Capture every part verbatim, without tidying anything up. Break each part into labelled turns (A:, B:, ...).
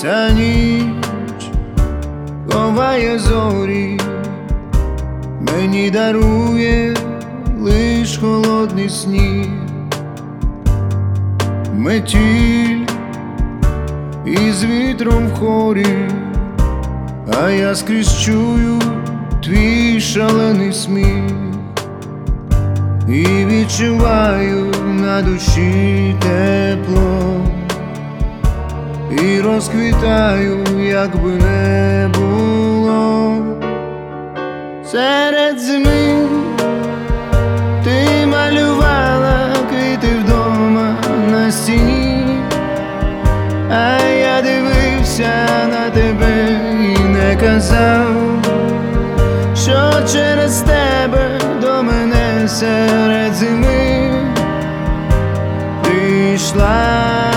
A: Ця ніч ховає зорі, мені дарує лиш холодний сніг, метіль із вітром в хорі, а я скрізь чую твій шалений сміх і відчуваю на душі тепло, і розквітаю, як би не було. Серед зими ти малювала квіти вдома на стіні, а я дивився на тебе і не казав, що через тебе до мене серед зими прийшла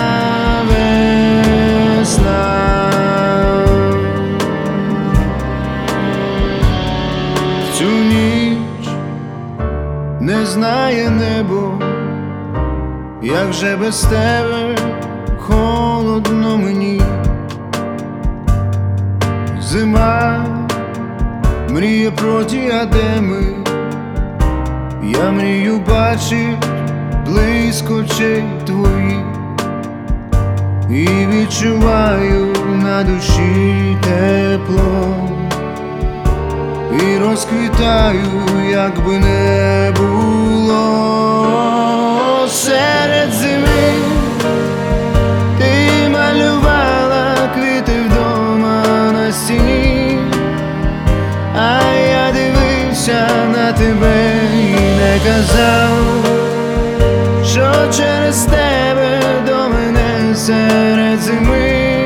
A: весна. В цю ніч не знає небо, як же без тебе холодно мені. Зима мріє про діадеми, я мрію бачить близько очей твоїх, і відчуваю на душі тепло, і розквітаю, як би не було. Серед зими ти малювала квіти вдома на стіні, а я дивився на тебе і не казав, що через тебе до мене серед зими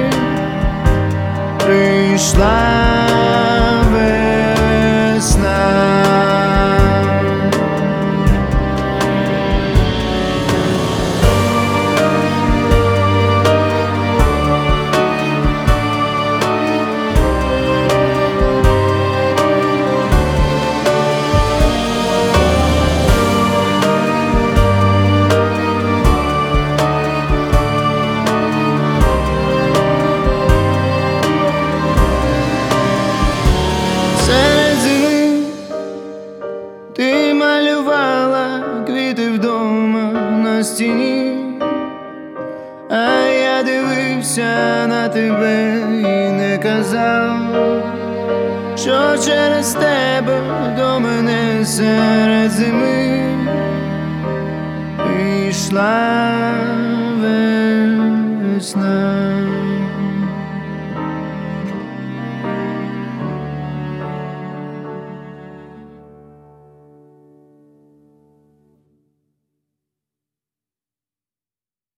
A: прийшла весна. Ти малювала квіти вдома на стіні, а я дивився на тебе і не казав, що через тебе до мене серед зими прийшла весна.